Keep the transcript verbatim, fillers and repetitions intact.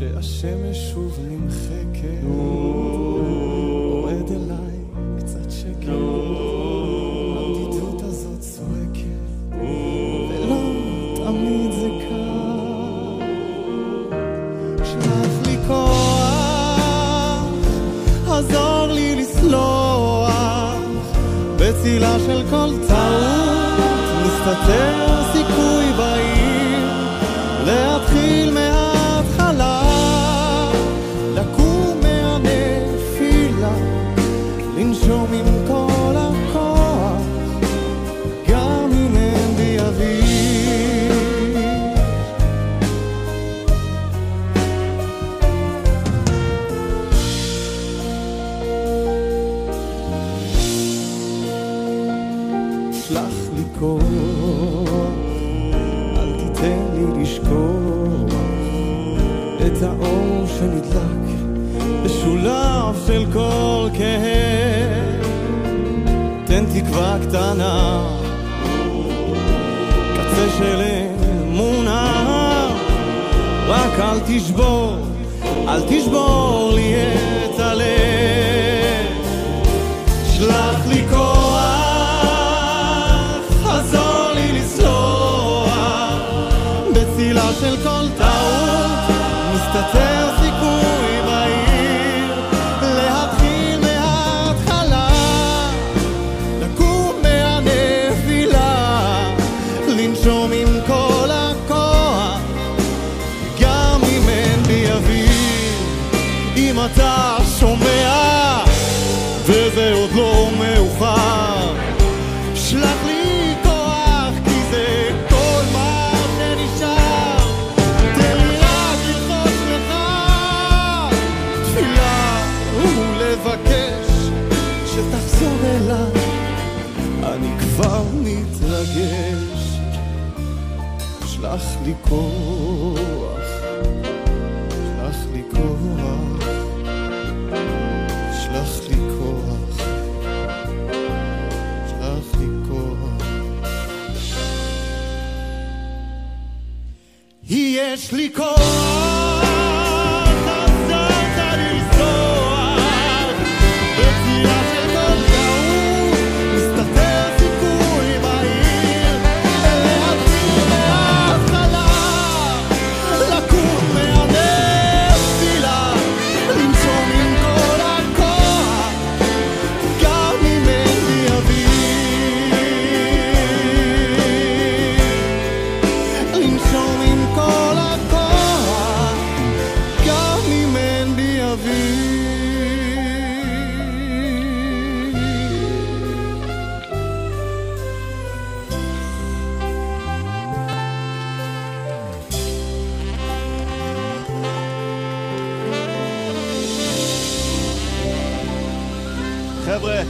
שהשמש שוב נמחקת, אורד אליי קצת שקט, הבדידות הזאת צועקת, ולא תמיד זה קל. שלח לי כוח, עזור לי לסלוח, בצילה של כל טעות מסתתר סיכוי בעיר, להתחיל מההתחלה, לקום מהנפילה, לנשום עם כל הכוח, גם אם אין בי אוויר. שלח לי כוח, אל תיתן לי לשכוח את האור שנדלק בשולב של כל כאב. תן תקווה קטנה, קצה של אמונה, רק אל תשבור, אל תשבור לי את הלב. שלח לי כוח, עזור לי לסלוח, בצילה של כל טעות מסתתר סיכוי בעיר, להתחיל מההתחלה, לקום מהנפילה, לנשום עם כל הכוח, גם אם אין בי אוויר. אם אתה שומע וזה עוד לא מאוחר, שלח לי כוח, כי זה כל מה שנשאר. תן לי רק ללחוץ לך תפילה ולבקש שתחזור אליי, אני כבר מתרגש. שלח לי כוח, שלח לי כוח, שלח לי כוח, שלח לי כוח. יש לי כוח, עזרת לי לסלוח, בצילה של כל טעות מסתתר סיכוי בעיר, להתחיל מההתחלה, לקום מהנפילה, לנשום עם כל הכוח, גם אם אין בי אוויר. לנשום עם כל הכוח, גם אם אין בי אוויר. חבר'ה,